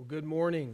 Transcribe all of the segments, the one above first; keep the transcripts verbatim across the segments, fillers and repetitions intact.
Well, good morning.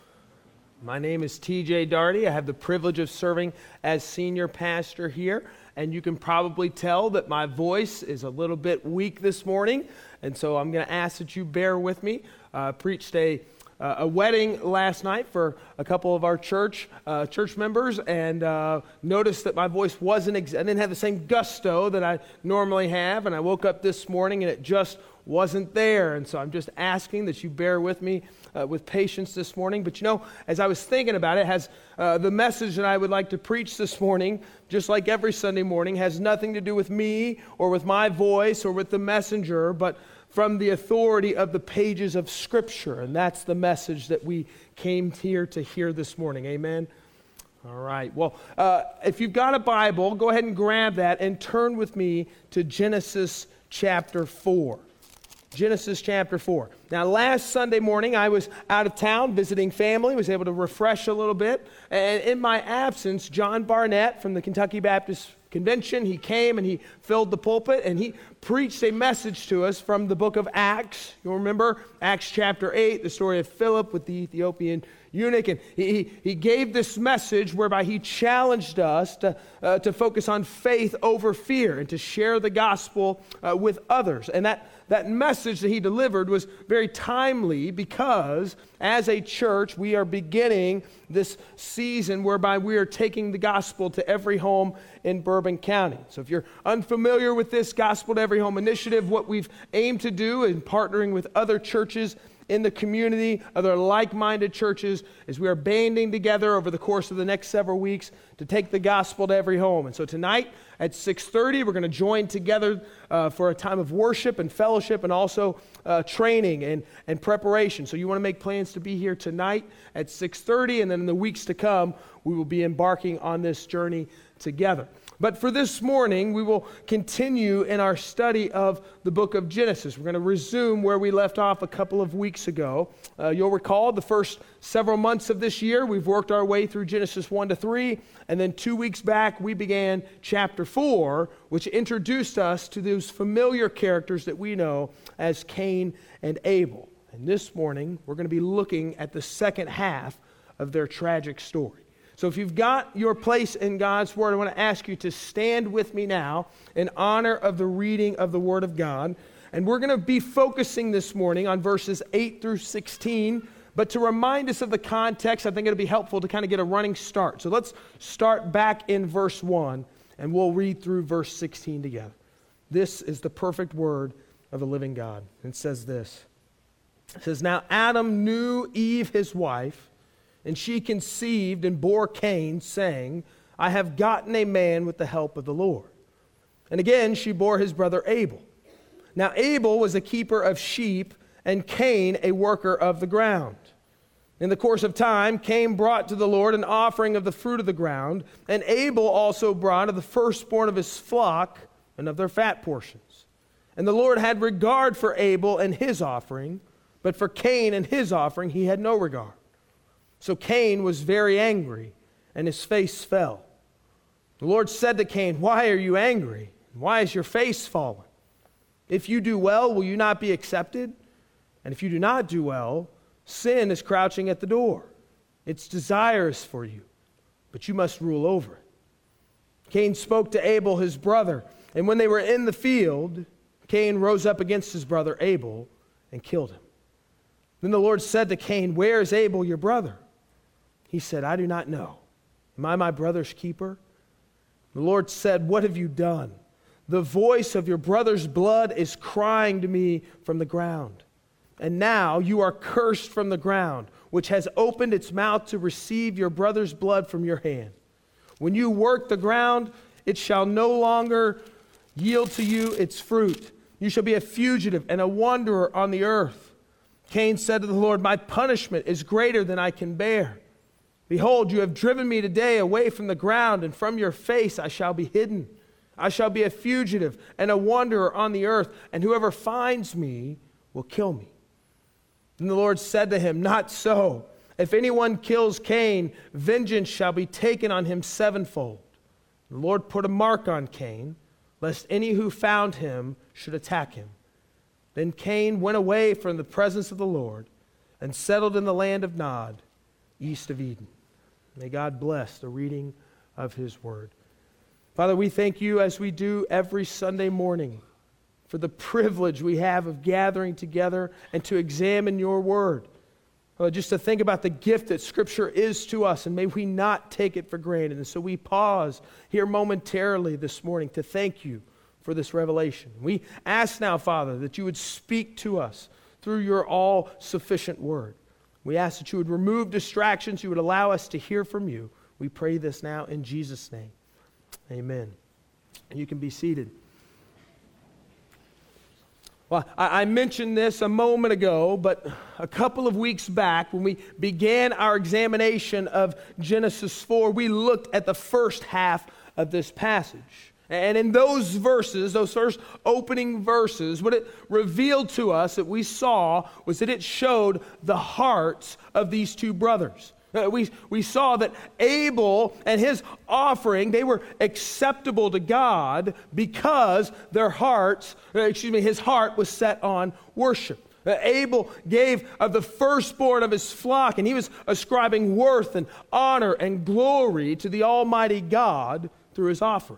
My name is T J Darty. I have the privilege of serving as senior pastor here, and you can probably tell that my voice is a little bit weak this morning, and so I'm going to ask that you bear with me. I uh, preached a uh, a wedding last night for a couple of our church uh, church members, and uh, noticed that my voice wasn't ex- I didn't have the same gusto that I normally have, and I woke up this morning and it just wasn't there, and so I'm just asking that you bear with me uh, with patience this morning. But you know, as I was thinking about it, has uh, the message that I would like to preach this morning, just like every Sunday morning, has nothing to do with me or with my voice or with the messenger, but from the authority of the pages of Scripture, and that's the message that we came here to hear this morning. Amen? All right. Well, uh, if you've got a Bible, go ahead and grab that and turn with me to Genesis chapter four. Genesis chapter four. Now, last Sunday morning, I was out of town visiting family, was able to refresh a little bit. And in my absence, John Barnett from the Kentucky Baptist Convention, he came and he filled the pulpit and he preached a message to us from the book of Acts. You'll remember Acts chapter eight, the story of Philip with the Ethiopian eunuch. And he, he, he gave this message whereby he challenged us to, uh, to focus on faith over fear and to share the gospel uh, with others. And that That message that he delivered was very timely because as a church, we are beginning this season whereby we are taking the gospel to every home in Bourbon County. So if you're unfamiliar with this Gospel to Every Home initiative, what we've aimed to do in partnering with other churches in the community, other like-minded churches, is we are banding together over the course of the next several weeks to take the gospel to every home. And so tonight at six thirty, we're going to join together uh, for a time of worship and fellowship and also uh, training and, and preparation. So you want to make plans to be here tonight at six thirty, and then in the weeks to come, we will be embarking on this journey together. But for this morning, we will continue in our study of the book of Genesis. We're going to resume where we left off a couple of weeks ago. Uh, you'll recall the first several months of this year, we've worked our way through Genesis one to three, and then two weeks back, we began chapter four, which introduced us to those familiar characters that we know as Cain and Abel. And this morning, we're going to be looking at the second half of their tragic story. So if you've got your place in God's Word, I want to ask you to stand with me now in honor of the reading of the Word of God. And we're going to be focusing this morning on verses eight through sixteen. But to remind us of the context, I think it'll be helpful to kind of get a running start. So let's start back in verse one, and we'll read through verse sixteen together. This is the perfect Word of the living God. It says this. It says, "Now Adam knew Eve his wife, and she conceived and bore Cain, saying, I have gotten a man with the help of the Lord. And again she bore his brother Abel. Now Abel was a keeper of sheep, and Cain a worker of the ground. In the course of time, Cain brought to the Lord an offering of the fruit of the ground, and Abel also brought of the firstborn of his flock and of their fat portions. And the Lord had regard for Abel and his offering, but for Cain and his offering he had no regard. So Cain was very angry, and his face fell. The Lord said to Cain, Why are you angry? Why is your face fallen? If you do well, will you not be accepted? And if you do not do well, sin is crouching at the door. Its desire is for you, but you must rule over it. Cain spoke to Abel his brother, and when they were in the field, Cain rose up against his brother Abel and killed him. Then the Lord said to Cain, Where is Abel your brother? He said, I do not know. Am I my brother's keeper? The Lord said, What have you done? The voice of your brother's blood is crying to me from the ground. And now you are cursed from the ground, which has opened its mouth to receive your brother's blood from your hand. When you work the ground, it shall no longer yield to you its fruit. You shall be a fugitive and a wanderer on the earth. Cain said to the Lord, My punishment is greater than I can bear. Behold, you have driven me today away from the ground, and from your face I shall be hidden. I shall be a fugitive and a wanderer on the earth, and whoever finds me will kill me. Then the Lord said to him, Not so. If anyone kills Cain, vengeance shall be taken on him sevenfold. The Lord put a mark on Cain, lest any who found him should attack him. Then Cain went away from the presence of the Lord and settled in the land of Nod, east of Eden. May God bless the reading of his word. Father, we thank you as we do every Sunday morning for the privilege we have of gathering together and to examine your word. Uh, just to think about the gift that Scripture is to us, and may we not take it for granted. And so we pause here momentarily this morning to thank you for this revelation. We ask now, Father, that you would speak to us through your all-sufficient word. We ask that you would remove distractions, you would allow us to hear from you. We pray this now in Jesus' name. Amen. And you can be seated. Well, I mentioned this a moment ago, but a couple of weeks back when we began our examination of Genesis four, we looked at the first half of this passage. And in those verses, those first opening verses, what it revealed to us that we saw was that it showed the hearts of these two brothers. Uh, we, we saw that Abel and his offering, they were acceptable to God because their hearts, uh, excuse me, his heart was set on worship. Uh, Abel gave of the firstborn of his flock, and he was ascribing worth and honor and glory to the Almighty God through his offering.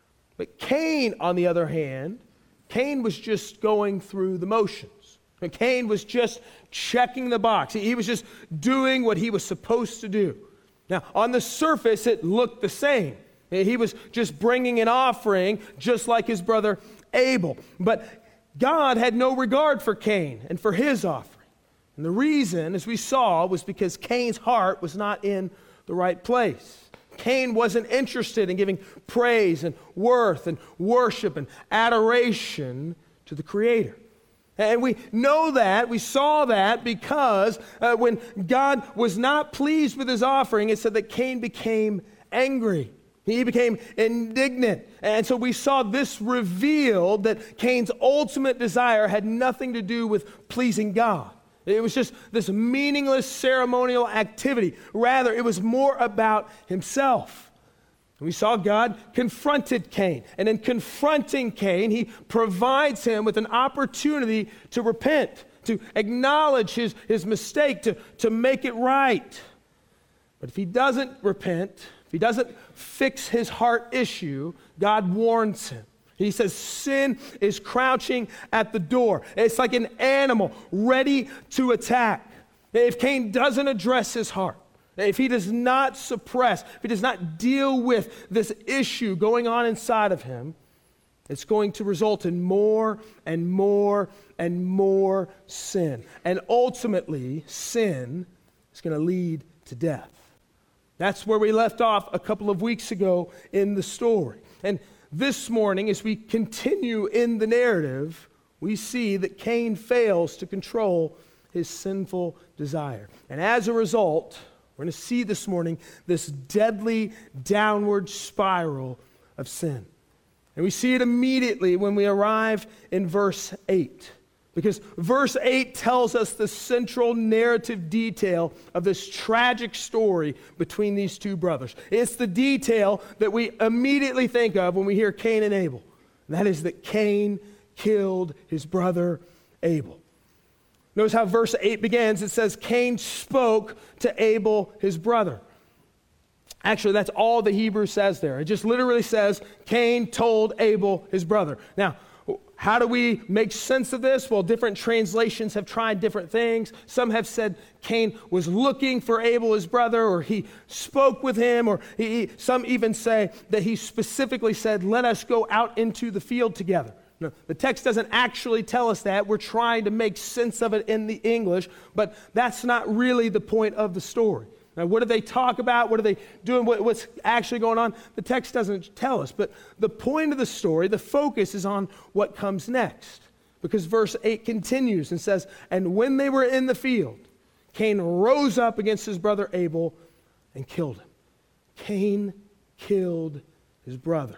But Cain, on the other hand, Cain was just going through the motions. And Cain was just checking the box. He was just doing what he was supposed to do. Now, on the surface, it looked the same. He was just bringing an offering just like his brother Abel. But God had no regard for Cain and for his offering. And the reason, as we saw, was because Cain's heart was not in the right place. Cain wasn't interested in giving praise and worth and worship and adoration to the Creator. And we know that, we saw that because uh, when God was not pleased with his offering, it said that Cain became angry. He became indignant. And so we saw this revealed that Cain's ultimate desire had nothing to do with pleasing God. It was just this meaningless ceremonial activity. Rather, it was more about himself. We saw God confronted Cain. And in confronting Cain, he provides him with an opportunity to repent, to acknowledge his, his mistake, to, to make it right. But if he doesn't repent, if he doesn't fix his heart issue, God warns him. He says, sin is crouching at the door. It's like an animal ready to attack. If Cain doesn't address his heart, if he does not suppress, if he does not deal with this issue going on inside of him, it's going to result in more and more and more sin. And ultimately, sin is going to lead to death. That's where we left off a couple of weeks ago in the story. And this morning, as we continue in the narrative, we see that Cain fails to control his sinful desire. And as a result, we're going to see this morning this deadly downward spiral of sin. And we see it immediately when we arrive in verse eight. Because verse eight tells us the central narrative detail of this tragic story between these two brothers. It's the detail that we immediately think of when we hear Cain and Abel. And that is that Cain killed his brother Abel. Notice how verse eight begins. It says, Cain spoke to Abel, his brother. Actually, that's all the Hebrew says there. It just literally says, Cain told Abel, his brother. Now, how do we make sense of this? Well, different translations have tried different things. Some have said Cain was looking for Abel, his brother, or he spoke with him, or he, some even say that he specifically said, let us go out into the field together. No, the text doesn't actually tell us that. We're trying to make sense of it in the English, but that's not really the point of the story. Now, what do they talk about? What are they doing? What, what's actually going on? The text doesn't tell us, but the point of the story, the focus is on what comes next, because verse eight continues and says, and when they were in the field, Cain rose up against his brother Abel and killed him. Cain killed his brother.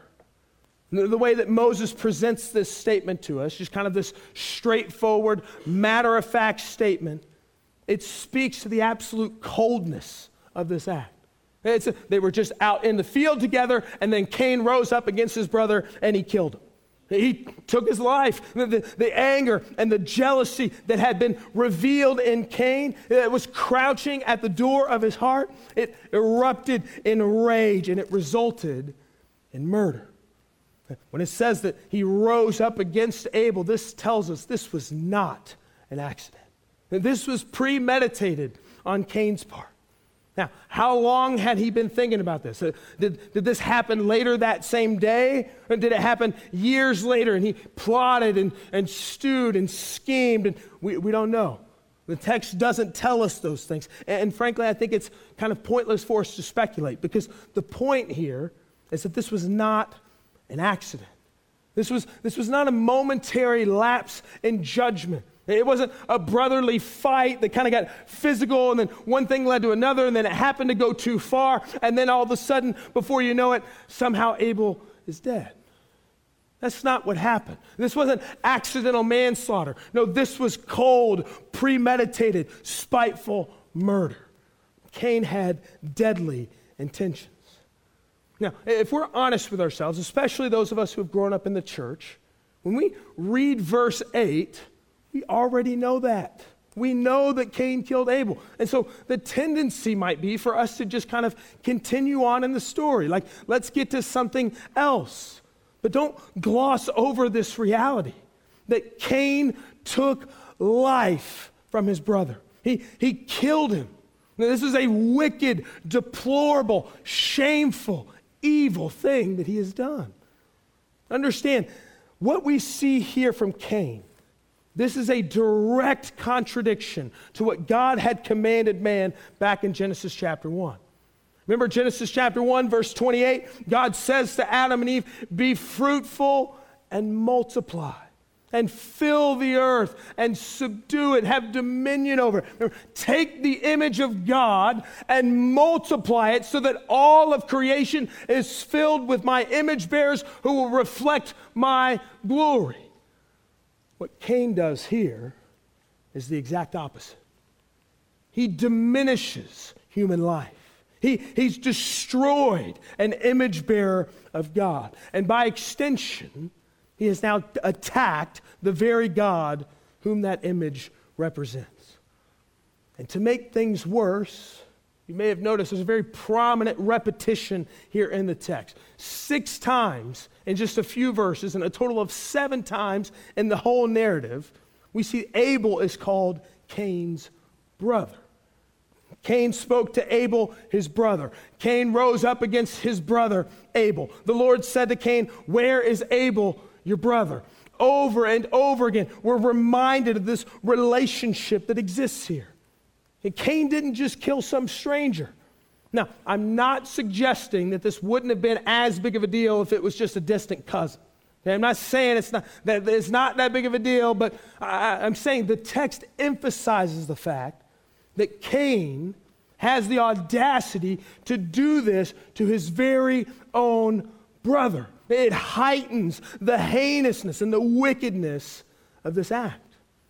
The way that Moses presents this statement to us, just kind of this straightforward, matter-of-fact statement, it speaks to the absolute coldness of this act. It's a, they were just out in the field together, and then Cain rose up against his brother, and he killed him. He took his life. The, the, the anger and the jealousy that had been revealed in Cain, it was crouching at the door of his heart. It erupted in rage, and it resulted in murder. When it says that he rose up against Abel, this tells us this was not an accident. This was premeditated on Cain's part. Now, how long had he been thinking about this? Uh, did, did this happen later that same day? Or did it happen years later and he plotted and, and stewed and schemed? And we, we don't know. The text doesn't tell us those things. And, and frankly, I think it's kind of pointless for us to speculate, because the point here is that this was not an accident. This was, this was not a momentary lapse in judgment. It wasn't a brotherly fight that kind of got physical, and then one thing led to another, and then it happened to go too far, and then all of a sudden, before you know it, somehow Abel is dead. That's not what happened. This wasn't accidental manslaughter. No, this was cold, premeditated, spiteful murder. Cain had deadly intentions. Now, if we're honest with ourselves, especially those of us who have grown up in the church, when we read verse eight, we already know that. We know that Cain killed Abel. And so the tendency might be for us to just kind of continue on in the story. Like, let's get to something else. But don't gloss over this reality that Cain took life from his brother. He, he killed him. Now, this is a wicked, deplorable, shameful, evil thing that he has done. Understand, what we see here from Cain, this is a direct contradiction to what God had commanded man back in Genesis chapter one. Remember Genesis chapter one, verse twenty-eight? God says to Adam and Eve, "Be fruitful and multiply, and fill the earth and subdue it, have dominion over it." Remember, take the image of God and multiply it so that all of creation is filled with my image bearers who will reflect my glory. What Cain does here is the exact opposite. He diminishes human life. He, he's destroyed an image bearer of God. And by extension, he has now attacked the very God whom that image represents. And to make things worse, you may have noticed there's a very prominent repetition here in the text. Six times in just a few verses, and a total of seven times in the whole narrative, we see Abel is called Cain's brother. Cain spoke to Abel, his brother. Cain rose up against his brother, Abel. The Lord said to Cain, "Where is Abel, your brother?" Over and over again, we're reminded of this relationship that exists here. And Cain didn't just kill some stranger. Now, I'm not suggesting that this wouldn't have been as big of a deal if it was just a distant cousin. Okay, I'm not saying it's not that it's not that big of a deal, but I, I'm saying the text emphasizes the fact that Cain has the audacity to do this to his very own brother. It heightens the heinousness and the wickedness of this act.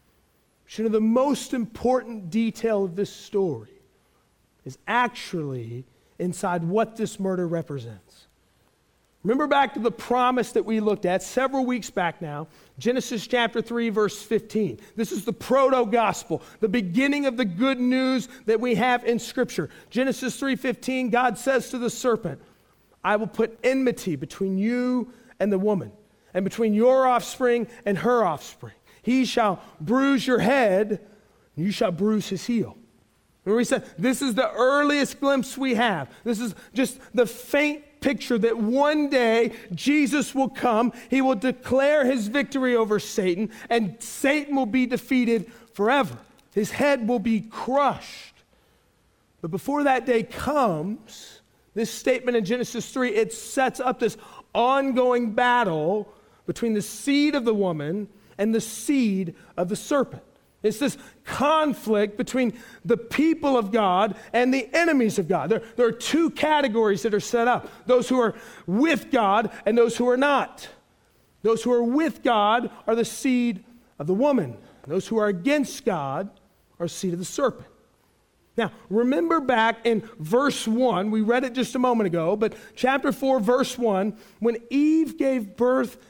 You know, the most important detail of this story is actually inside what this murder represents. Remember back to the promise that we looked at several weeks back now, Genesis chapter three, verse fifteen. This is the proto-gospel, the beginning of the good news that we have in Scripture. Genesis three fifteen, God says to the serpent, "I will put enmity between you and the woman, and between your offspring and her offspring. He shall bruise your head, and you shall bruise his heel." Remember we said, this is the earliest glimpse we have. This is just the faint picture that one day Jesus will come, he will declare his victory over Satan, and Satan will be defeated forever. His head will be crushed. But before that day comes, this statement in Genesis three, it sets up this ongoing battle between the seed of the woman and the seed of the serpent. It's this conflict between the people of God and the enemies of God. There, there are two categories that are set up. Those who are with God and those who are not. Those who are with God are the seed of the woman. Those who are against God are the seed of the serpent. Now, remember back in verse one, we read it just a moment ago, but chapter four, verse one, when Eve gave birth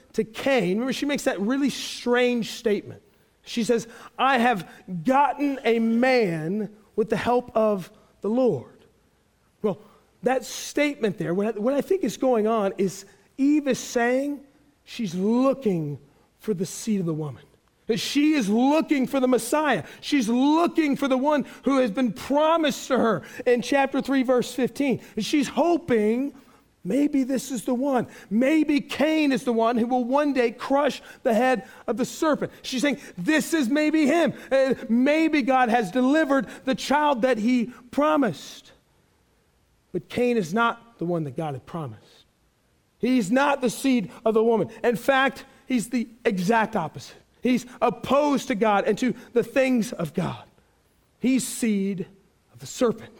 to Cain, remember she makes that really strange statement. She says, I have gotten a man with the help of the Lord. Well, that statement there, what I, what I think is going on is Eve is saying she's looking for the seed of the woman. That she is looking for the Messiah. She's looking for the one who has been promised to her in chapter three, verse fifteen. And she's hoping maybe this is the one. Maybe Cain is the one who will one day crush the head of the serpent. She's saying, this is maybe him. Uh, maybe God has delivered the child that he promised. But Cain is not the one that God had promised. He's not the seed of the woman. In fact, he's the exact opposite. He's opposed to God and to the things of God. He's seed of the serpent.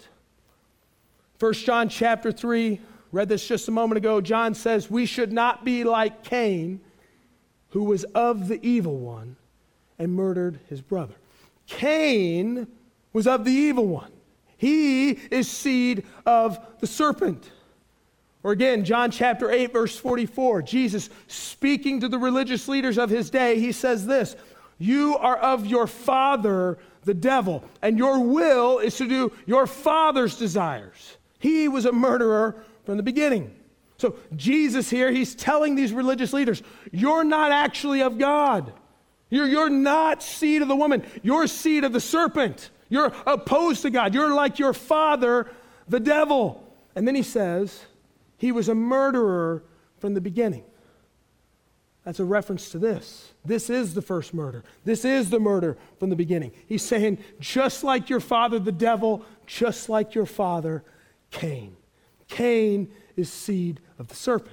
First John chapter three, read this just a moment ago. John says, we should not be like Cain, who was of the evil one and murdered his brother. Cain was of the evil one. He is seed of the serpent. Or again, John chapter eight, verse forty-four, Jesus speaking to the religious leaders of his day, he says this, you are of your father, the devil, and your will is to do your father's desires. He was a murderer from the beginning. So Jesus here, he's telling these religious leaders, you're not actually of God. You're, you're not seed of the woman. You're seed of the serpent. You're opposed to God. You're like your father, the devil. And then he says, he was a murderer from the beginning. That's a reference to this. This is the first murder. This is the murder from the beginning. He's saying, just like your father, the devil, just like your father, Cain. Cain is seed of the serpent.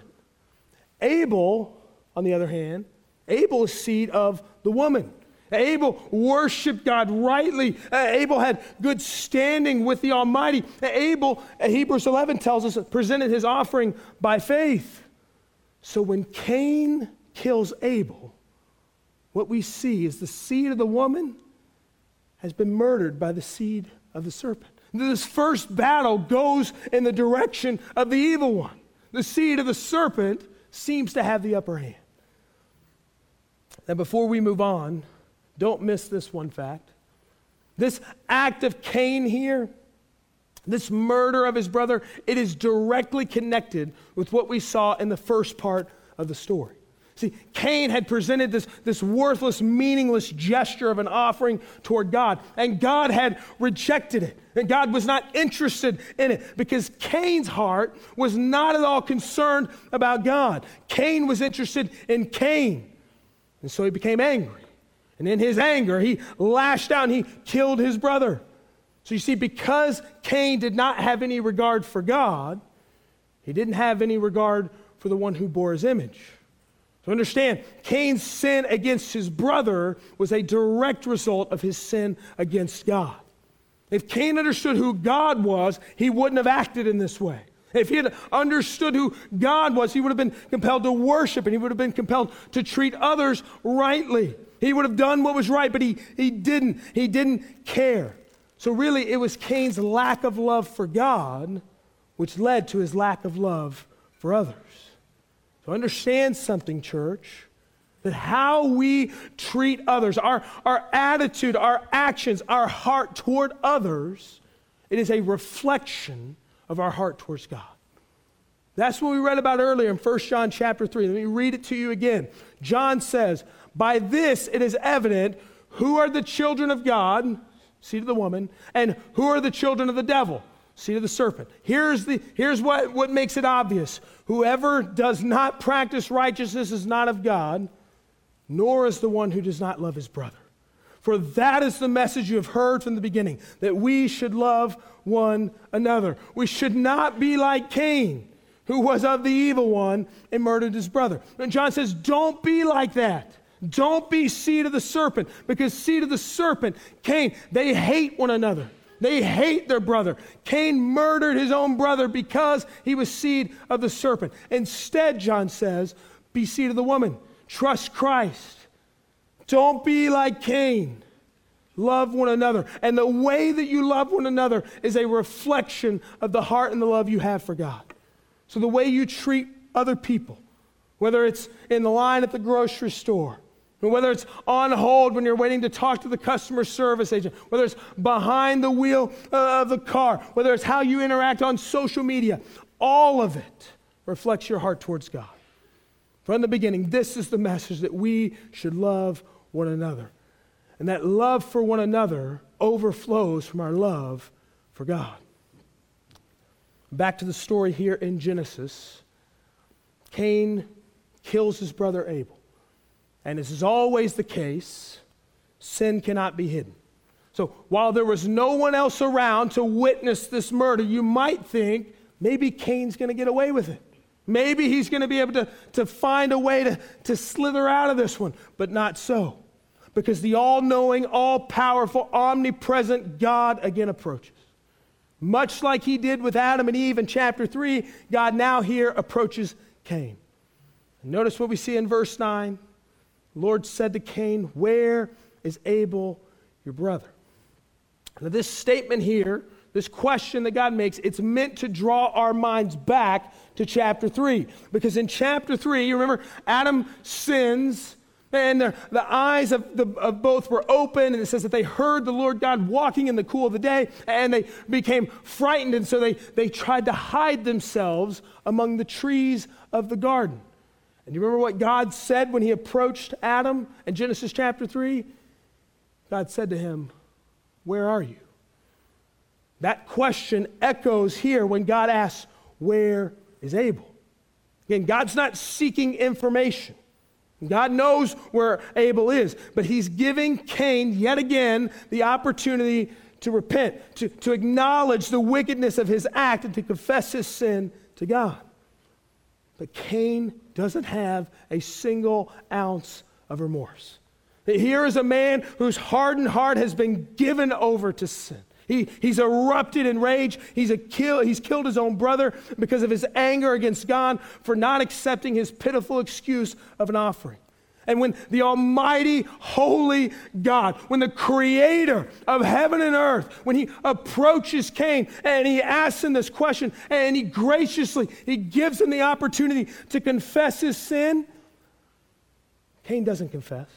Abel, on the other hand, Abel is seed of the woman. Abel worshiped God rightly. Uh, Abel had good standing with the Almighty. Uh, Abel, uh, Hebrews eleven tells us, presented his offering by faith. So when Cain kills Abel, what we see is the seed of the woman has been murdered by the seed of the serpent. This first battle goes in the direction of the evil one. The seed of the serpent seems to have the upper hand. Now, before we move on, don't miss this one fact. This act of Cain here, this murder of his brother, it is directly connected with what we saw in the first part of the story. See, Cain had presented this, this worthless, meaningless gesture of an offering toward God, and God had rejected it. And God was not interested in it because Cain's heart was not at all concerned about God. Cain was interested in Cain, and so he became angry. And in his anger, he lashed out and he killed his brother. So you see, because Cain did not have any regard for God, he didn't have any regard for the one who bore his image. So understand, Cain's sin against his brother was a direct result of his sin against God. If Cain understood who God was, he wouldn't have acted in this way. If he had understood who God was, he would have been compelled to worship and he would have been compelled to treat others rightly. He would have done what was right, but he, he didn't. He didn't care. So really, it was Cain's lack of love for God which led to his lack of love for others. So understand something, church, that how we treat others, our, our attitude, our actions, our heart toward others, it is a reflection of our heart towards God. That's what we read about earlier in First John chapter three. Let me read it to you again. John says, by this it is evident who are the children of God, seed of the woman, and who are the children of the devil, seed of the serpent. Here's, the, here's what, what makes it obvious. Whoever does not practice righteousness is not of God, nor is the one who does not love his brother. For that is the message you have heard from the beginning, that we should love one another. We should not be like Cain, who was of the evil one and murdered his brother. And John says, don't be like that. Don't be seed of the serpent, because seed of the serpent, Cain, they hate one another. They hate their brother. Cain murdered his own brother because he was seed of the serpent. Instead, John says, be seed of the woman. Trust Christ. Don't be like Cain. Love one another. And the way that you love one another is a reflection of the heart and the love you have for God. So the way you treat other people, whether it's in the line at the grocery store, or whether it's on hold when you're waiting to talk to the customer service agent, whether it's behind the wheel uh, of the car, whether it's how you interact on social media, all of it reflects your heart towards God. From the beginning, this is the message that we should love one another. And that love for one another overflows from our love for God. Back to the story here in Genesis. Cain kills his brother Abel. And as is always the case, sin cannot be hidden. So while there was no one else around to witness this murder, you might think maybe Cain's going to get away with it. Maybe he's going to be able to, to find a way to, to slither out of this one, but not so. Because the all-knowing, all-powerful, omnipresent God again approaches. Much like he did with Adam and Eve in chapter three, God now here approaches Cain. And notice what we see in verse nine. The Lord said to Cain, "Where is Abel, your brother?" Now this statement here, this question that God makes, it's meant to draw our minds back to chapter three. Because in chapter three, you remember, Adam sins, and the, the eyes of, the, of both were open, and it says that they heard the Lord God walking in the cool of the day, and they became frightened, and so they, they tried to hide themselves among the trees of the garden. And you remember what God said when he approached Adam in Genesis chapter three? God said to him, "Where are you?" That question echoes here when God asks, "Where is Abel?" Again, God's not seeking information. God knows where Abel is, but he's giving Cain yet again the opportunity to repent, to, to acknowledge the wickedness of his act and to confess his sin to God. But Cain doesn't have a single ounce of remorse. Here is a man whose hardened heart has been given over to sin. He, he's erupted in rage. He's, a kill, he's killed his own brother because of his anger against God for not accepting his pitiful excuse of an offering. And when the almighty, holy God, when the creator of heaven and earth, when he approaches Cain and he asks him this question and he graciously, he gives him the opportunity to confess his sin, Cain doesn't confess.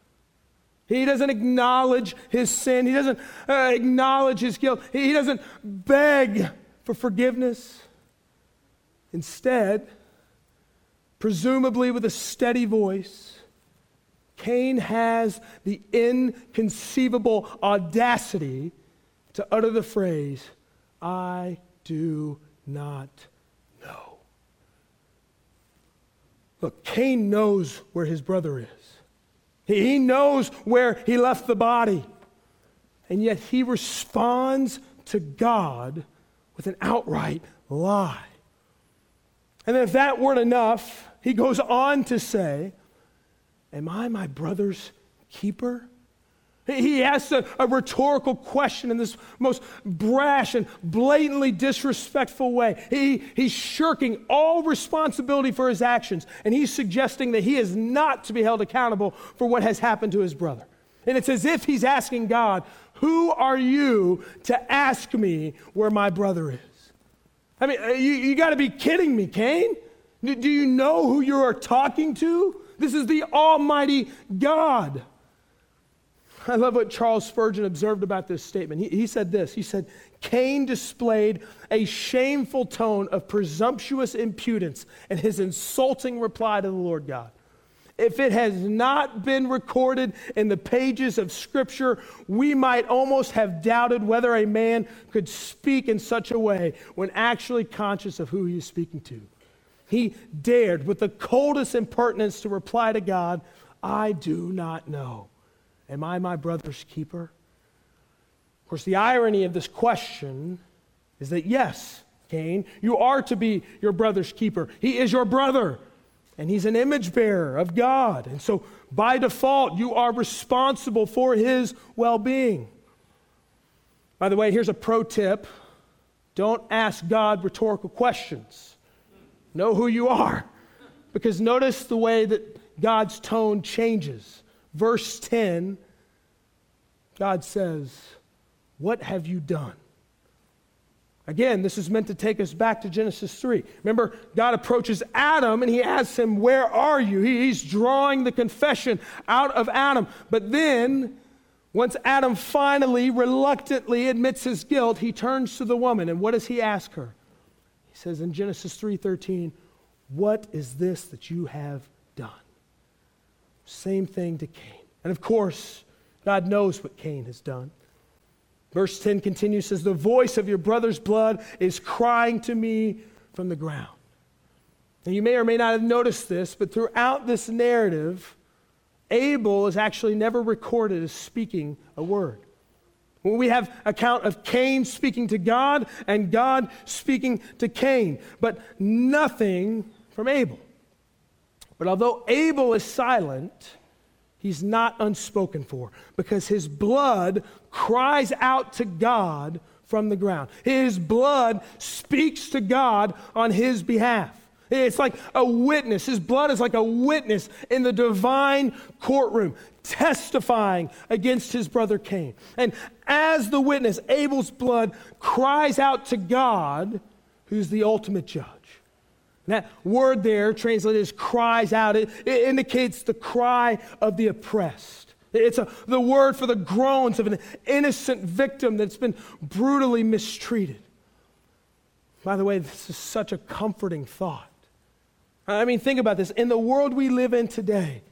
He doesn't acknowledge his sin. He doesn't uh, acknowledge his guilt. He doesn't beg for forgiveness. Instead, presumably with a steady voice, Cain has the inconceivable audacity to utter the phrase, "I do not know." Look, Cain knows where his brother is. He knows where he left the body. And yet he responds to God with an outright lie. And if that weren't enough, he goes on to say, "Am I my brother's keeper?" He asks a, a rhetorical question in this most brash and blatantly disrespectful way. He, he's shirking all responsibility for his actions, and he's suggesting that he is not to be held accountable for what has happened to his brother. And it's as if he's asking God, "Who are you to ask me where my brother is?" I mean, you, you got to be kidding me, Cain. Do you know who you are talking to? This is the Almighty God. I love what Charles Spurgeon observed about this statement. He, he said this. He said, "Cain displayed a shameful tone of presumptuous impudence in his insulting reply to the Lord God. If it has not been recorded in the pages of Scripture, we might almost have doubted whether a man could speak in such a way when actually conscious of who he is speaking to. He dared, with the coldest impertinence, to reply to God, 'I do not know. Am I my brother's keeper?'" Of course, the irony of this question is that, yes, Cain, you are to be your brother's keeper. He is your brother, and he's an image bearer of God. And so, by default, you are responsible for his well-being. By the way, here's a pro tip. Don't ask God rhetorical questions. Know who you are. Because notice the way that God's tone changes. Verse ten, God says, "What have you done?" Again, this is meant to take us back to Genesis three. Remember, God approaches Adam and he asks him, where are you? He, he's drawing the confession out of Adam. But then, once Adam finally, reluctantly admits his guilt, he turns to the woman. And what does he ask her? He says in Genesis three thirteen, what is this that you have done? Same thing to Cain. And of course, God knows what Cain has done. Verse ten continues, says, the voice of your brother's blood is crying to me from the ground. And you may or may not have noticed this, but throughout this narrative, Abel is actually never recorded as speaking a word. When we have account of Cain speaking to God and God speaking to Cain, but nothing from Abel. But although Abel is silent, he's not unspoken for, because his blood cries out to God from the ground. His blood speaks to God on his behalf. It's like a witness. His blood is like a witness in the divine courtroom, testifying against his brother Cain. And as the witness, Abel's blood cries out to God, who's the ultimate judge. And that word there, translated as cries out, it, it indicates the cry of the oppressed. It's a, the word for the groans of an innocent victim that's been brutally mistreated. By the way, this is such a comforting thought. I mean, think about this. In the world we live in today,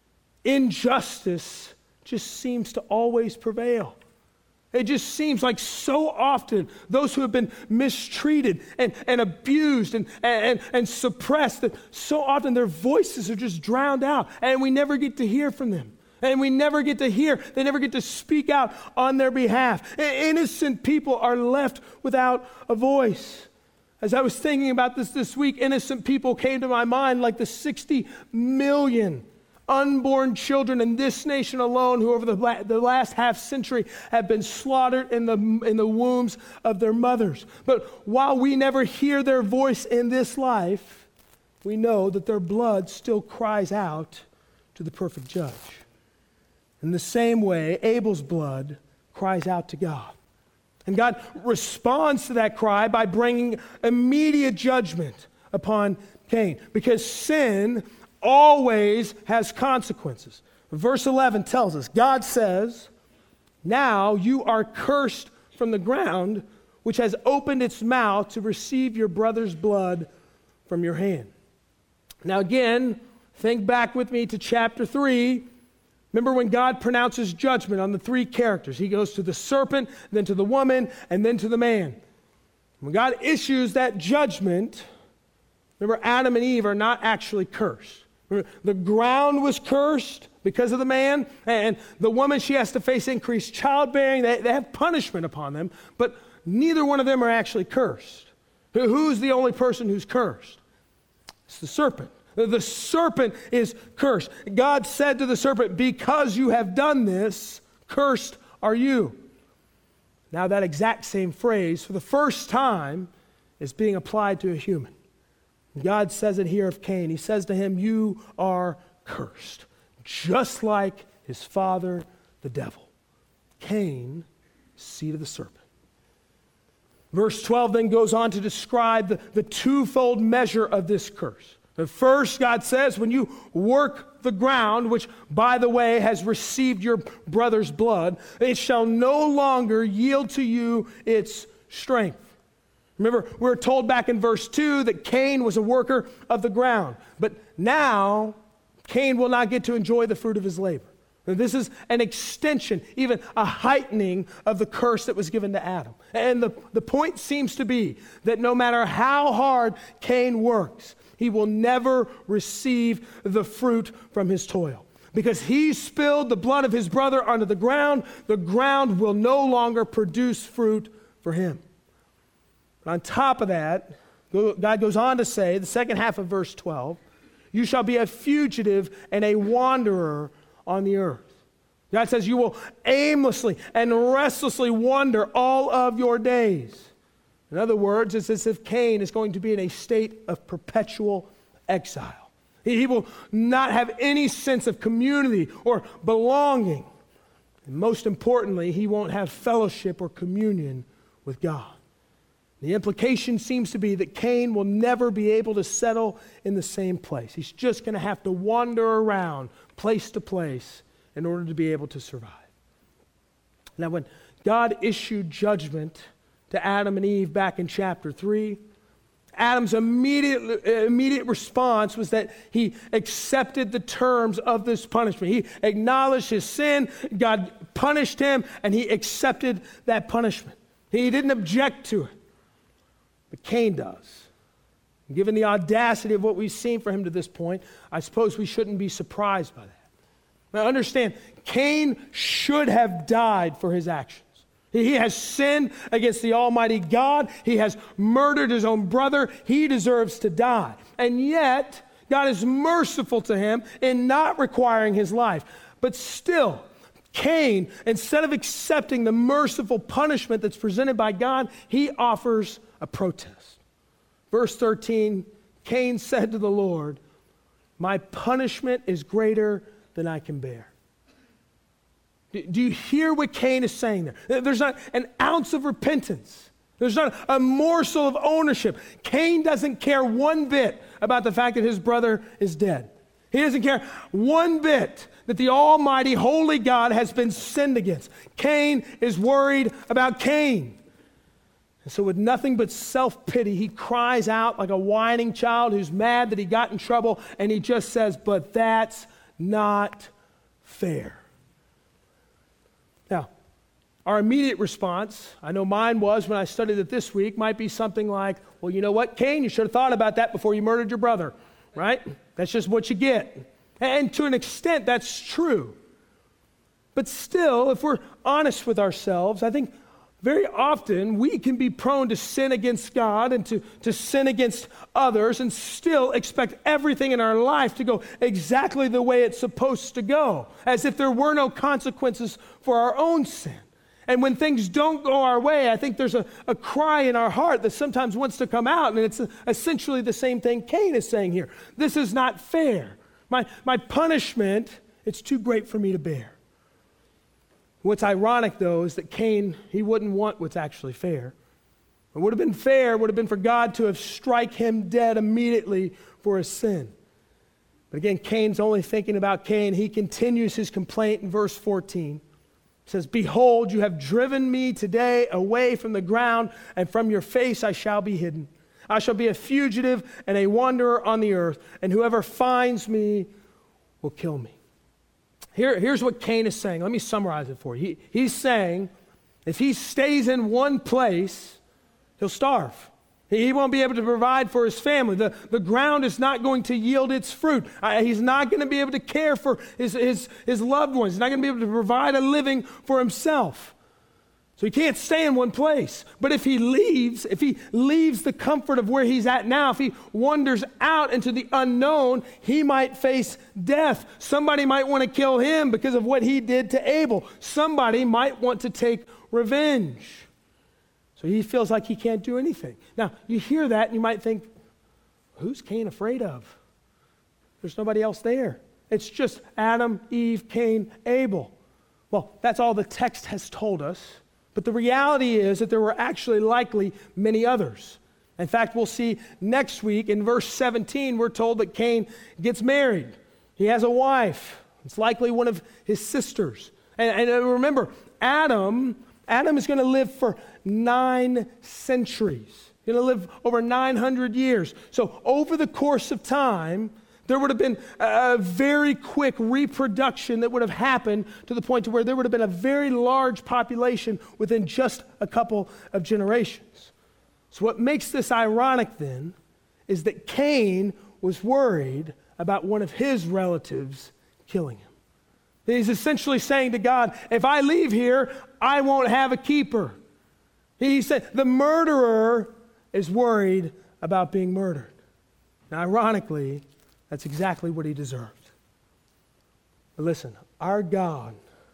injustice just seems to always prevail. It just seems like so often those who have been mistreated and, and abused and, and, and suppressed, that so often their voices are just drowned out and we never get to hear from them. And we never get to hear, they never get to speak out on their behalf. Innocent people are left without a voice. As I was thinking about this this week, innocent people came to my mind, like the sixty million unborn children in this nation alone who over the, la- the last half century have been slaughtered in the, in the wombs of their mothers. But while we never hear their voice in this life, we know that their blood still cries out to the perfect judge. In the same way, Abel's blood cries out to God. And God responds to that cry by bringing immediate judgment upon Cain, because sin always has consequences. Verse eleven tells us, God says, now you are cursed from the ground, which has opened its mouth to receive your brother's blood from your hand. Now again, think back with me to chapter three. Remember when God pronounces judgment on the three characters. He goes to the serpent, then to the woman, and then to the man. When God issues that judgment, remember Adam and Eve are not actually cursed. Remember, the ground was cursed because of the man, and the woman, she has to face increased childbearing. They, they have punishment upon them, but neither one of them are actually cursed. Who's the only person who's cursed? It's the serpent. The serpent is cursed. God said to the serpent, because you have done this, cursed are you. Now that exact same phrase, for the first time, is being applied to a human. God says it here of Cain. He says to him, you are cursed, just like his father, the devil. Cain, seed of the serpent. Verse twelve then goes on to describe the, the twofold measure of this curse. First, God says, when you work the ground, which, by the way, has received your brother's blood, it shall no longer yield to you its strength. Remember, we're told back in verse two that Cain was a worker of the ground. But now, Cain will not get to enjoy the fruit of his labor. This is an extension, even a heightening of the curse that was given to Adam. And the, the point seems to be that no matter how hard Cain works, he will never receive the fruit from his toil. Because he spilled the blood of his brother onto the ground, the ground will no longer produce fruit for him. But on top of that, God goes on to say, the second half of verse twelve, you shall be a fugitive and a wanderer on the earth. God says you will aimlessly and restlessly wander all of your days. In other words, it's as if Cain is going to be in a state of perpetual exile. He will not have any sense of community or belonging. And most importantly, he won't have fellowship or communion with God. The implication seems to be that Cain will never be able to settle in the same place. He's just going to have to wander around place to place in order to be able to survive. Now, when God issued judgment to Adam and Eve back in chapter three, Adam's immediate, immediate response was that he accepted the terms of this punishment. He acknowledged his sin, God punished him, and he accepted that punishment. He didn't object to it. But Cain does. Given the audacity of what we've seen for him to this point, I suppose we shouldn't be surprised by that. Now understand, Cain should have died for his actions. He has sinned against the Almighty God. He has murdered his own brother. He deserves to die. And yet, God is merciful to him in not requiring his life. But still, Cain, instead of accepting the merciful punishment that's presented by God, he offers a protest. Verse thirteen, Cain said to the Lord, "My punishment is greater than I can bear." Do you hear what Cain is saying there? There's not an ounce of repentance. There's not a morsel of ownership. Cain doesn't care one bit about the fact that his brother is dead. He doesn't care one bit that the Almighty, holy God has been sinned against. Cain is worried about Cain. And so with nothing but self-pity, he cries out like a whining child who's mad that he got in trouble, and he just says, "But that's not fair." Now, our immediate response, I know mine was when I studied it this week, might be something like, "Well, you know what, Cain, you should have thought about that before you murdered your brother," right? That's just what you get. And to an extent, that's true. But still, if we're honest with ourselves, I think very often we can be prone to sin against God and to, to sin against others and still expect everything in our life to go exactly the way it's supposed to go, as if there were no consequences for our own sin. And when things don't go our way, I think there's a, a cry in our heart that sometimes wants to come out, and it's essentially the same thing Cain is saying here. This is not fair. My, my punishment, it's too great for me to bear. What's ironic, though, is that Cain, he wouldn't want what's actually fair. What would have been fair would have been for God to have struck him dead immediately for his sin. But again, Cain's only thinking about Cain. He continues his complaint in verse fourteen. It says, "Behold, you have driven me today away from the ground, and from your face I shall be hidden. I shall be a fugitive and a wanderer on the earth, and whoever finds me will kill me." Here, here's what Cain is saying. Let me summarize it for you. He, he's saying if he stays in one place, he'll starve. He, he won't be able to provide for his family. The, the ground is not going to yield its fruit. Uh, he's not going to be able to care for his, his, his loved ones. He's not going to be able to provide a living for himself. So he can't stay in one place. But if he leaves, if he leaves the comfort of where he's at now, if he wanders out into the unknown, he might face death. Somebody might want to kill him because of what he did to Abel. Somebody might want to take revenge. So he feels like he can't do anything. Now, you hear that and you might think, who's Cain afraid of? There's nobody else there. It's just Adam, Eve, Cain, Abel. Well, that's all the text has told us. But the reality is that there were actually likely many others. In fact, we'll see next week in verse seventeen, we're told that Cain gets married. He has a wife. It's likely one of his sisters. And, and remember, Adam, Adam is going to live for nine centuries. He's going to live over nine hundred years. So over the course of time, there would have been a very quick reproduction that would have happened to the point to where there would have been a very large population within just a couple of generations. So what makes this ironic then is that Cain was worried about one of his relatives killing him. He's essentially saying to God, if I leave here, I won't have a keeper. He said the murderer is worried about being murdered. Now, ironically, that's exactly what he deserved. But listen, our God,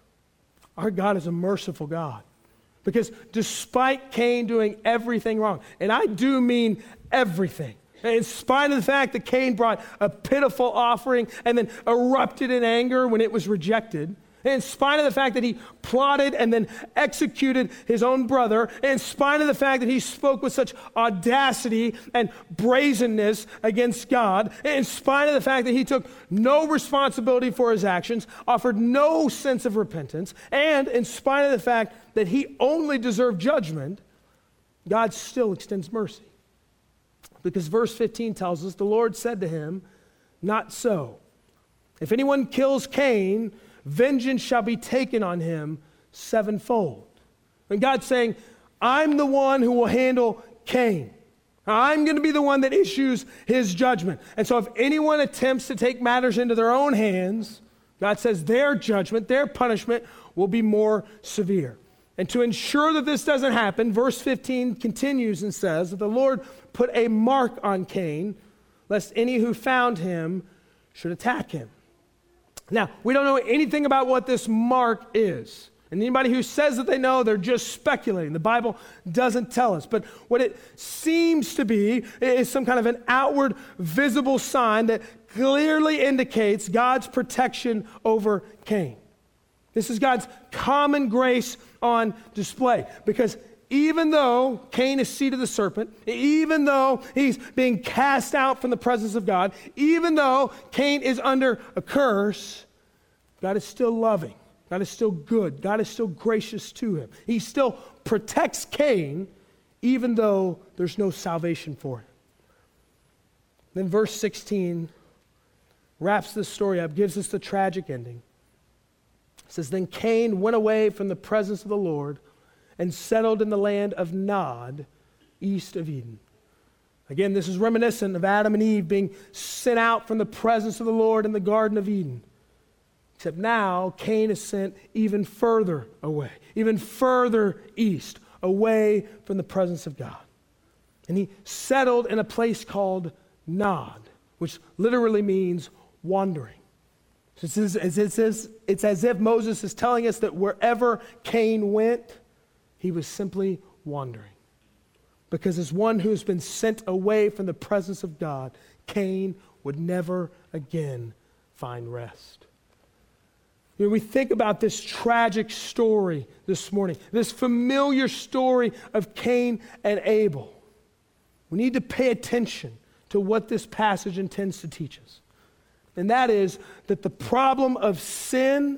our God is a merciful God. Because despite Cain doing everything wrong, and I do mean everything, in spite of the fact that Cain brought a pitiful offering and then erupted in anger when it was rejected, in spite of the fact that he plotted and then executed his own brother, in spite of the fact that he spoke with such audacity and brazenness against God, in spite of the fact that he took no responsibility for his actions, offered no sense of repentance, and in spite of the fact that he only deserved judgment, God still extends mercy. Because verse fifteen tells us, the Lord said to him, "Not so. If anyone kills Cain, vengeance shall be taken on him sevenfold." And God's saying, I'm the one who will handle Cain. I'm going to be the one that issues his judgment. And so if anyone attempts to take matters into their own hands, God says their judgment, their punishment will be more severe. And to ensure that this doesn't happen, verse fifteen continues and says that the Lord put a mark on Cain, lest any who found him should attack him. Now, we don't know anything about what this mark is. And anybody who says that they know, they're just speculating. The Bible doesn't tell us. But what it seems to be is some kind of an outward visible sign that clearly indicates God's protection over Cain. This is God's common grace on display. Because even though Cain is seed of the serpent, even though he's being cast out from the presence of God, even though Cain is under a curse, God is still loving. God is still good. God is still gracious to him. He still protects Cain, even though there's no salvation for him. Then verse sixteen wraps this story up, gives us the tragic ending. It says, "Then Cain went away from the presence of the Lord and settled in the land of Nod, east of Eden." Again, this is reminiscent of Adam and Eve being sent out from the presence of the Lord in the Garden of Eden. Except now, Cain is sent even further away, even further east, away from the presence of God. And he settled in a place called Nod, which literally means wandering. It's as, it's, as, it's as if Moses is telling us that wherever Cain went, he was simply wandering. Because as one who has been sent away from the presence of God, Cain would never again find rest. You know, we think about this tragic story this morning, this familiar story of Cain and Abel. We need to pay attention to what this passage intends to teach us. And that is that the problem of sin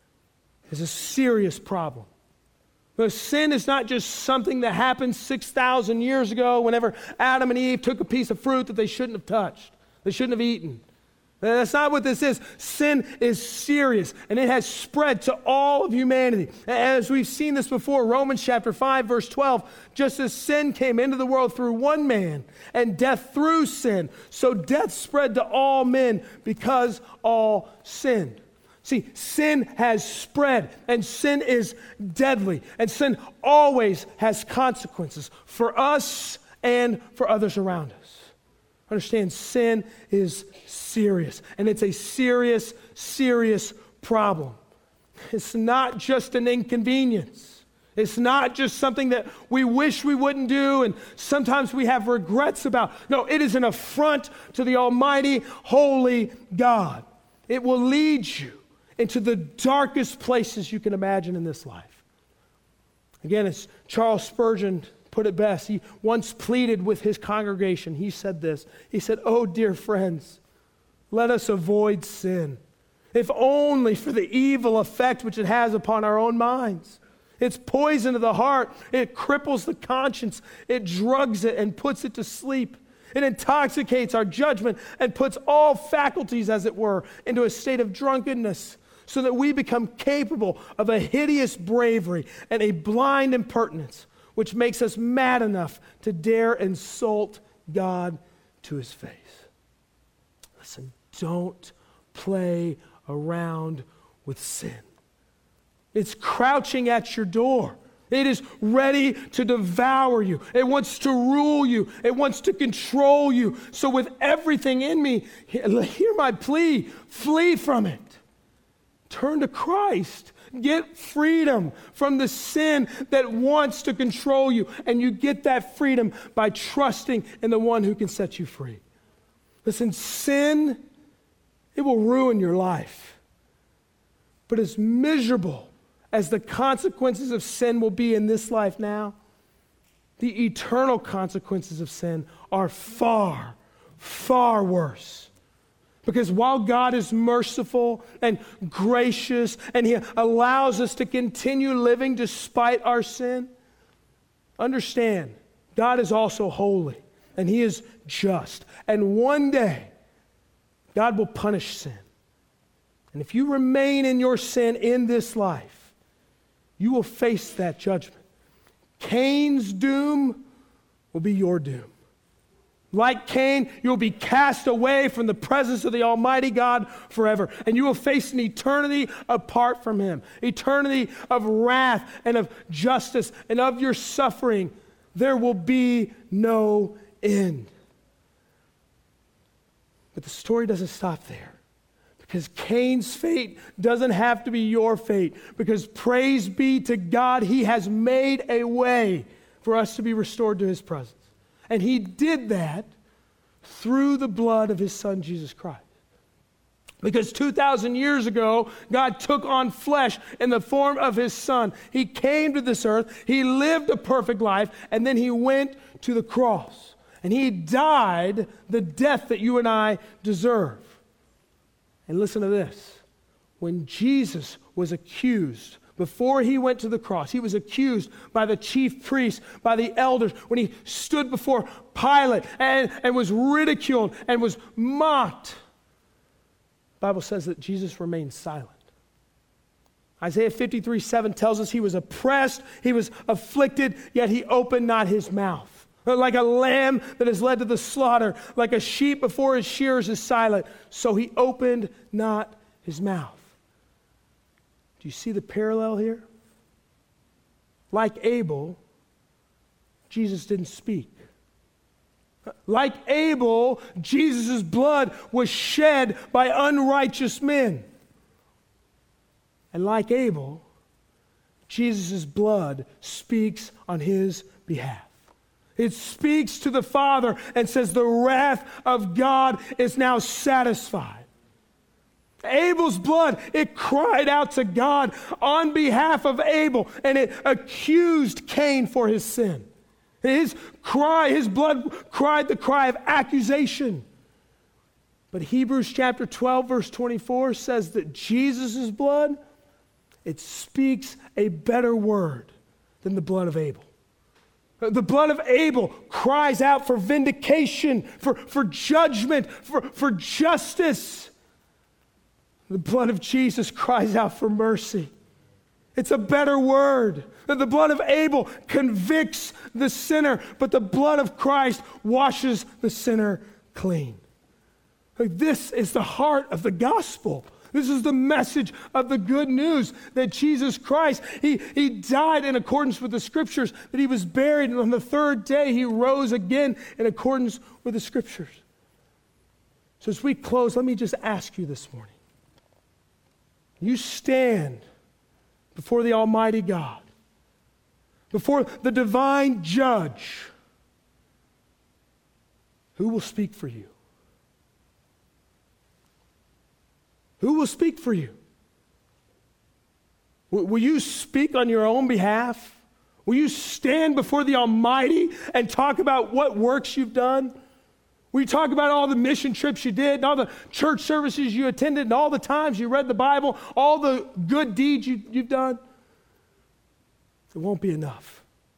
is a serious problem. But sin is not just something that happened six thousand years ago whenever Adam and Eve took a piece of fruit that they shouldn't have touched, they shouldn't have eaten. That's not what this is. Sin is serious, and it has spread to all of humanity. As we've seen this before, Romans chapter five, verse twelve, just as sin came into the world through one man, and death through sin, so death spread to all men because all sinned. See, sin has spread, and sin is deadly, and sin always has consequences for us and for others around us. Understand, sin is serious, and it's a serious, serious problem. It's not just an inconvenience. It's not just something that we wish we wouldn't do and sometimes we have regrets about. No, it is an affront to the almighty, holy God. It will lead you into the darkest places you can imagine in this life. Again, as Charles Spurgeon put it best, he once pleaded with his congregation. He said this. He said, "Oh, dear friends, let us avoid sin, if only for the evil effect which it has upon our own minds. It's poison to the heart. It cripples the conscience. It drugs it and puts it to sleep. It intoxicates our judgment and puts all faculties, as it were, into a state of drunkenness, so that we become capable of a hideous bravery and a blind impertinence, which makes us mad enough to dare insult God to his face." Listen, don't play around with sin. It's crouching at your door. It is ready to devour you. It wants to rule you. It wants to control you. So with everything in me, hear my plea, flee from it. Turn to Christ. Get freedom from the sin that wants to control you. And you get that freedom by trusting in the one who can set you free. Listen, sin, it will ruin your life. But as miserable as the consequences of sin will be in this life now, the eternal consequences of sin are far, far worse. Because while God is merciful and gracious and He allows us to continue living despite our sin, understand, God is also holy and He is just. And one day, God will punish sin. And if you remain in your sin in this life, you will face that judgment. Cain's doom will be your doom. Like Cain, you'll be cast away from the presence of the Almighty God forever. And you will face an eternity apart from Him. Eternity of wrath and of justice and of your suffering. There will be no end. But the story doesn't stop there. Because Cain's fate doesn't have to be your fate. Because praise be to God, He has made a way for us to be restored to His presence. And He did that through the blood of His Son, Jesus Christ. Because two thousand years ago, God took on flesh in the form of His Son. He came to this earth, He lived a perfect life, and then He went to the cross. And He died the death that you and I deserve. And listen to this. When Jesus was accused, before He went to the cross, He was accused by the chief priests, by the elders, when He stood before Pilate and, and was ridiculed and was mocked. The Bible says that Jesus remained silent. Isaiah fifty-three seven tells us He was oppressed, He was afflicted, yet He opened not His mouth. Like a lamb that is led to the slaughter, like a sheep before its shearers is silent, so He opened not His mouth. Do you see the parallel here? Like Abel, Jesus didn't speak. Like Abel, Jesus' blood was shed by unrighteous men. And like Abel, Jesus' blood speaks on His behalf. It speaks to the Father and says the wrath of God is now satisfied. Abel's blood, it cried out to God on behalf of Abel, and it accused Cain for his sin. His cry, his blood cried the cry of accusation. But Hebrews chapter twelve, verse twenty-four says that Jesus' blood, it speaks a better word than the blood of Abel. The blood of Abel cries out for vindication, for, for judgment, for, for justice. The blood of Jesus cries out for mercy. It's a better word. The blood of Abel convicts the sinner, but the blood of Christ washes the sinner clean. This is the heart of the gospel. This is the message of the good news that Jesus Christ, he, he died in accordance with the Scriptures, that He was buried, and on the third day He rose again in accordance with the Scriptures. So as we close, let me just ask you this morning. You stand before the Almighty God, before the divine judge, who will speak for you? Who will speak for you? Will you speak on your own behalf? Will you stand before the Almighty and talk about what works you've done? Will you talk about all the mission trips you did, and all the church services you attended, and all the times you read the Bible, all the good deeds you, you've done? It won't be enough.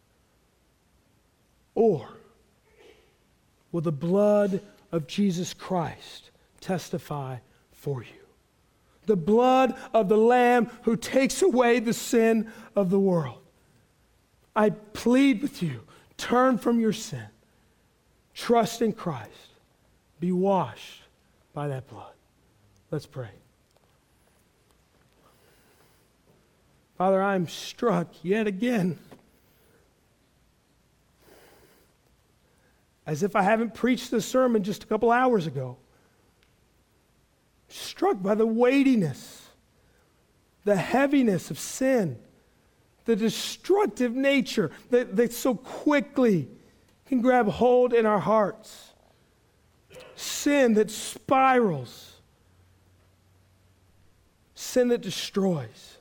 Or will the blood of Jesus Christ testify for you? The blood of the Lamb who takes away the sin of the world. I plead with you, turn from your sin. Trust in Christ. Be washed by that blood. Let's pray. Father, I'm struck yet again, as if I haven't preached this sermon just a couple hours ago. Struck by the weightiness, the heaviness of sin, the destructive nature that, that so quickly can grab hold in our hearts. Sin that spirals. sin that destroys.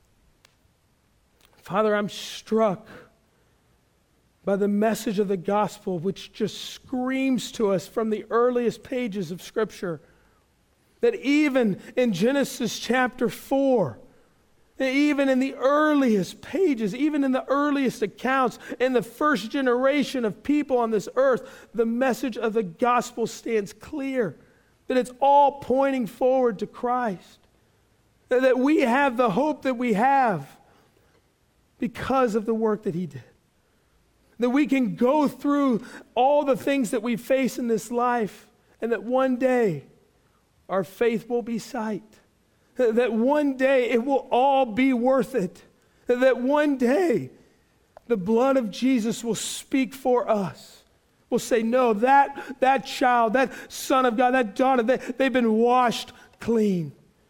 Father, I'm struck by the message of the gospel, which just screams to us from the earliest pages of Scripture that even in Genesis chapter four, even in the earliest pages, even in the earliest accounts, in the first generation of people on this earth, the message of the gospel stands clear, that it's all pointing forward to Christ, that we have the hope that we have because of the work that he did. That we can go through all the things that we face in this life, and that one day our faith will be sight. That one day it will all be worth it. That one day the blood of Jesus will speak for us. We'll say, no, that, that child, that son of God, that daughter, they, they've been washed clean.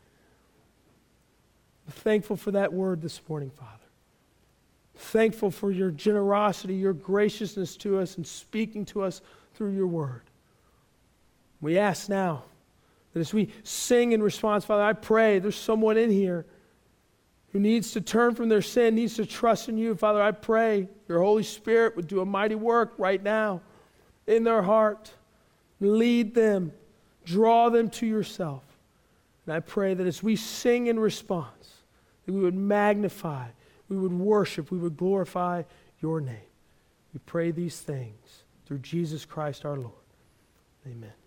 I'm thankful for that word this morning, Father. Thankful for your generosity, your graciousness to us, and speaking to us through your word. We ask now that as we sing in response, Father, I pray there's someone in here who needs to turn from their sin, needs to trust in you. Father, I pray your Holy Spirit would do a mighty work right now in their heart. Lead them, draw them to yourself. And I pray that as we sing in response, that we would magnify, we would worship, we would glorify your name. We pray these things through Jesus Christ our Lord. Amen.